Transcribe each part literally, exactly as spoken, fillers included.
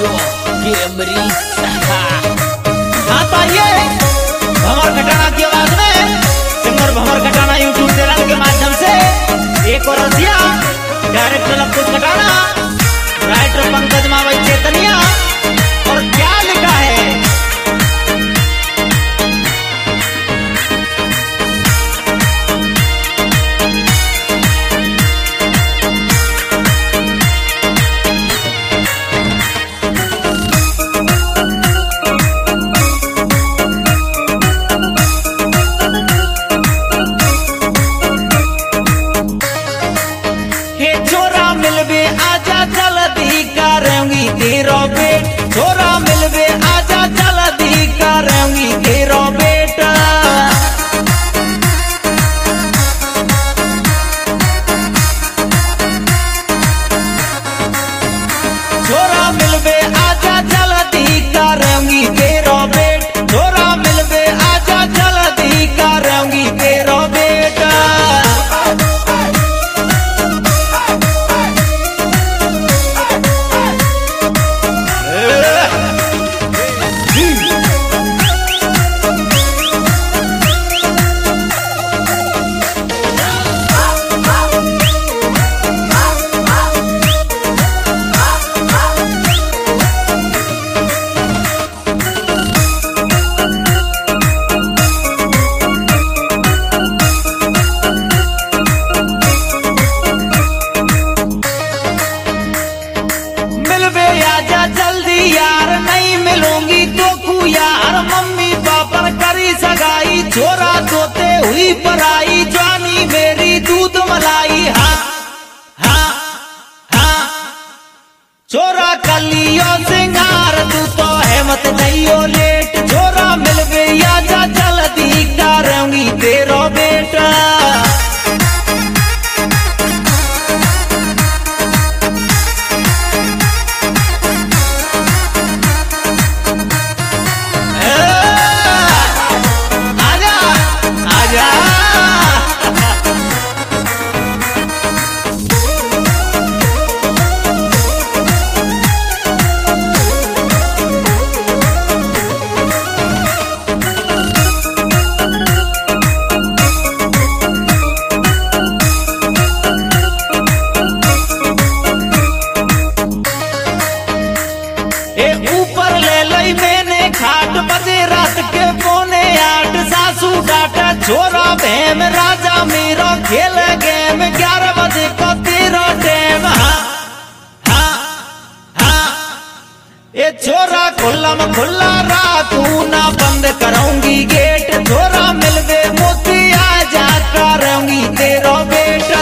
Studio Camry. हाँ तो आइए भंवर खटाना की आवाज में सिंगर भंवर खटाना यूट्यूब चैनल के माध्यम से एक और रसिया डायरेक्टर अंकुश खटाना, राइटर पंकज मावई चैतन्या। और क्या लिखा है, छोरा मिलबे आजा जल्दी करूंगी तेरो बेट, छोरा मिलबे आजा जल्दी करूंगी तेरो बेटा। छोरा मिलबे आजा जल्दी करूंगी तेरो बेट, छोरा मिलबे आजा जल्दी करूंगी तेरो बेटा। आजा जल्दी यार, नहीं मिलूंगी तो कू यार, मम्मी पापा करी सगाई, छोरा तोते हुई पराई, जानी मेरी दूध मलाई। हाँ हाँ हाँ छोरा कलियो सिंगार, तू तो है मत जाइयो लेट, छोरा मिलबे आजा जल्दी करूंगी तेरो बेटा। ऊपर ले लई मैंने खाट बजे रात के पौने आठ, सासू डाटा छोरा बहम राजा मेरा खेल गेम, ग्यारह बजे को तेरा टाइम। हाँ हाँ हाँ ये छोरा खुल्ला में खुल्ला रात ना बंद करूंगी गेट, छोरा मिलवे मोती आजा करूंगी तेरा बेटा।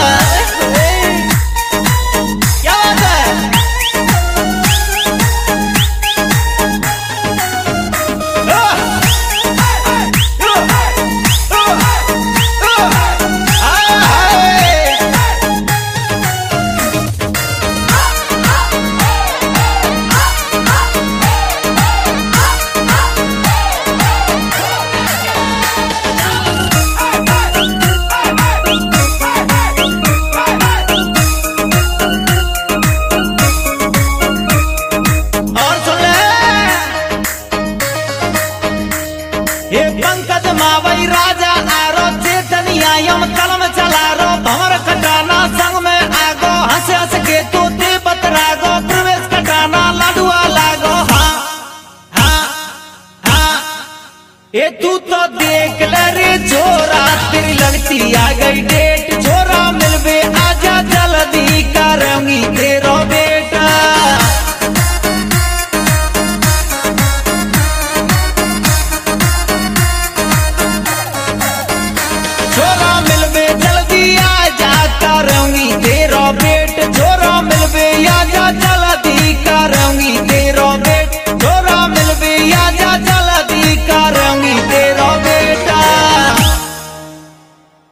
ये पंकज मावई राजा आरो चेतनिया यम कलम चला रो, भंवर खटाना संग में आगो, हंस हंस के तो ते बतरागो, प्रवेश खटाना लाडुआ लागो। हाँ हाँ हाँ ये तू तो देख ले रे छोरा, तेरी लगती आ गई डे।